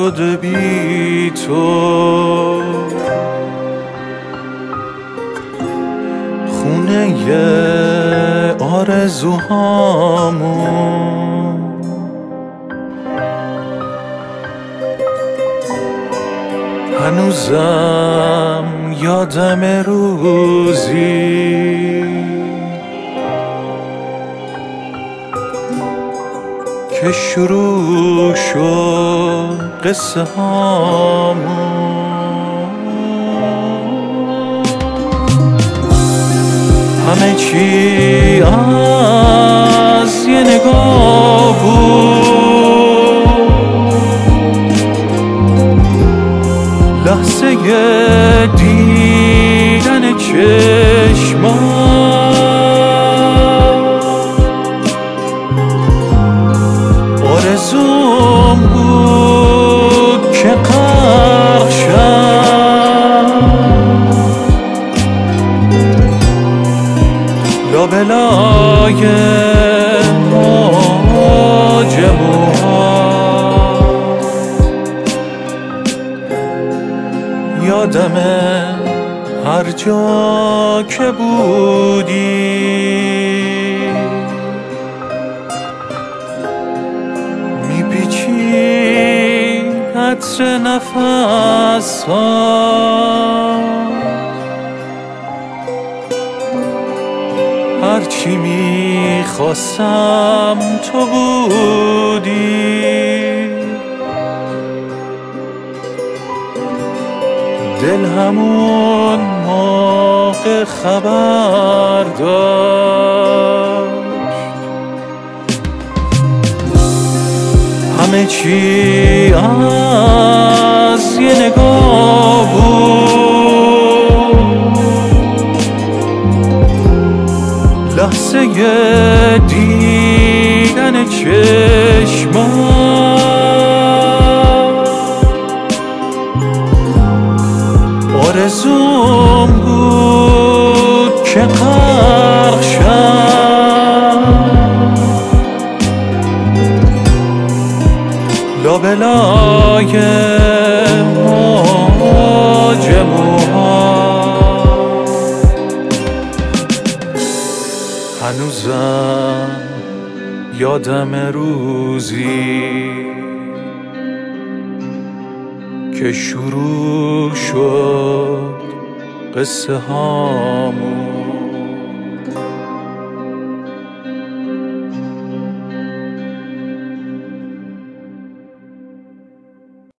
شده بی تو، خونه آرزوهامون هنوزم یادم روزی که شروع شد قصه هامون. همه چی از یه نگاه بود، لحظه دیدن چشمات، آرزوم بود که غرق شم لابلای موج موها. یادمه هر جا که بودی میپیچی عطر نفس ها، هرچی میخواستم تو بودی، دل همون موقع خبر داشت. همه چی از یه نگاه بود، لحظه دیدن چشمات، آرزوم بود که غرق شم لابلای موج موها. هنوزم یادم روزی که شروع شد قصه هامون.